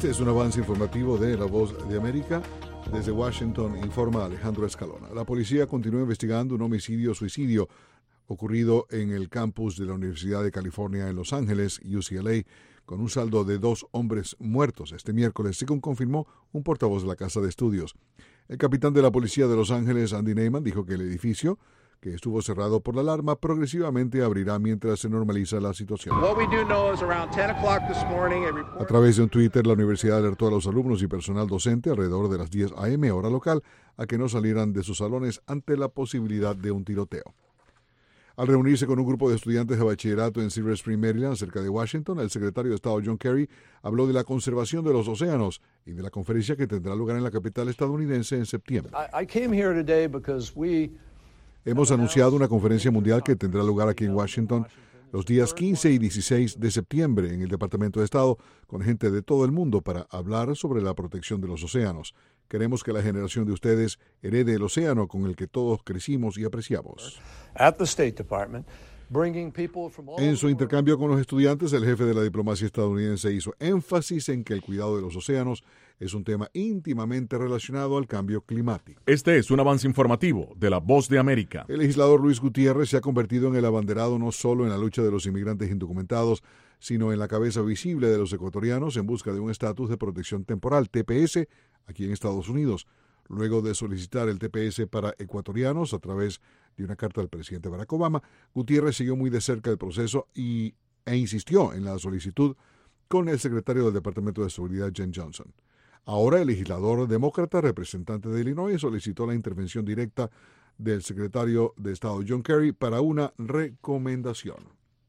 Este es un avance informativo de La Voz de América. Desde Washington informa Alejandro Escalona. La policía continúa investigando un homicidio-suicidio ocurrido en el campus de la Universidad de California en Los Ángeles, UCLA, con un saldo de 2 hombres muertos este miércoles, según confirmó un portavoz de la Casa de Estudios. El capitán de la policía de Los Ángeles, Andy Neyman, dijo que el edificio, que estuvo cerrado por la alarma, progresivamente abrirá mientras se normaliza la situación. A través de un Twitter, la universidad alertó a los alumnos y personal docente alrededor de las 10 a.m. hora local a que no salieran de sus salones ante la posibilidad de un tiroteo. Al reunirse con un grupo de estudiantes de bachillerato en Silver Spring, Maryland, cerca de Washington, el secretario de Estado John Kerry habló de la conservación de los océanos y de la conferencia que tendrá lugar en la capital estadounidense en septiembre. Hemos anunciado una conferencia mundial que tendrá lugar aquí en Washington los días 15 y 16 de septiembre en el Departamento de Estado con gente de todo el mundo para hablar sobre la protección de los océanos. Queremos que la generación de ustedes herede el océano con el que todos crecimos y apreciamos. En su intercambio con los estudiantes, el jefe de la diplomacia estadounidense hizo énfasis en que el cuidado de los océanos es un tema íntimamente relacionado al cambio climático. Este es un avance informativo de La Voz de América. El legislador Luis Gutiérrez se ha convertido en el abanderado no solo en la lucha de los inmigrantes indocumentados, sino en la cabeza visible de los ecuatorianos en busca de un estatus de protección temporal, TPS, aquí en Estados Unidos. Luego de solicitar el TPS para ecuatorianos a través de una carta del presidente Barack Obama, Gutiérrez siguió muy de cerca el proceso e insistió en la solicitud con el secretario del Departamento de Seguridad, Jen Johnson. Ahora el legislador demócrata, representante de Illinois, solicitó la intervención directa del secretario de Estado John Kerry para una recomendación.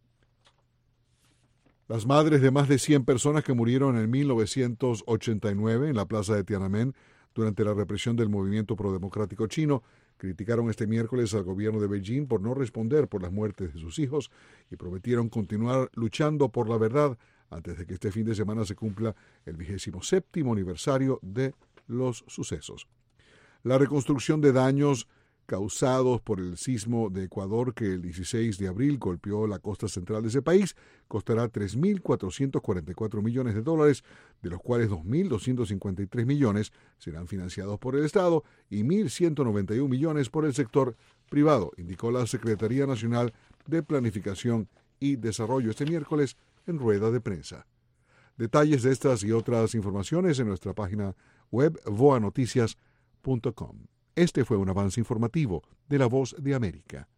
Las madres de más de 100 personas que murieron en 1989 en la plaza de Tiananmen durante la represión del movimiento prodemocrático chino criticaron este miércoles al gobierno de Beijing por no responder por las muertes de sus hijos y prometieron continuar luchando por la verdad antes de que este fin de semana se cumpla el 27º aniversario de los sucesos. La reconstrucción de daños causados por el sismo de Ecuador que el 16 de abril golpeó la costa central de ese país costará $3.444 millones, de los cuales $2.253 millones serán financiados por el Estado y $1.191 millones por el sector privado, indicó la Secretaría Nacional de Planificación y Desarrollo este miércoles en rueda de prensa. Detalles de estas y otras informaciones en nuestra página web voanoticias.com. Este fue un avance informativo de La Voz de América.